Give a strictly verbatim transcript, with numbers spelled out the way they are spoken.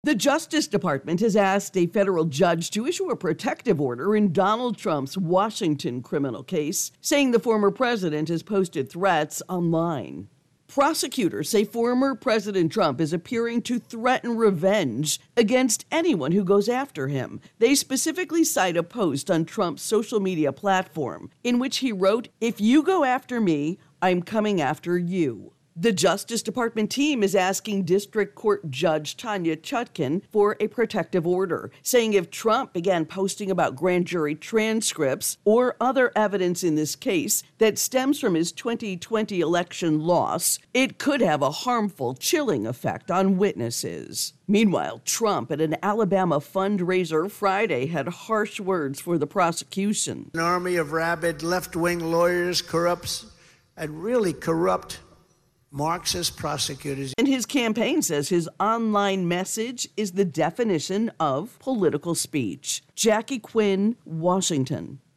The Justice Department has asked a federal judge to issue a protective order in Donald Trump's Washington criminal case, saying the former president has posted threats online. Prosecutors say former President Trump is appearing to threaten revenge against anyone who goes after him. They specifically cite a post on Trump's social media platform in which he wrote, "If you go after me, I'm coming after you." The Justice Department team is asking District Court Judge Tanya Chutkan for a protective order, saying if Trump began posting about grand jury transcripts or other evidence in this case that stems from his twenty twenty election loss, it could have a harmful, chilling effect on witnesses. Meanwhile, Trump at an Alabama fundraiser Friday had harsh words for the prosecution. An army of rabid left-wing lawyers, corrupts, and really corrupt Marxist prosecutors. And his campaign says his online message is the definition of political speech. Jackie Quinn, Washington.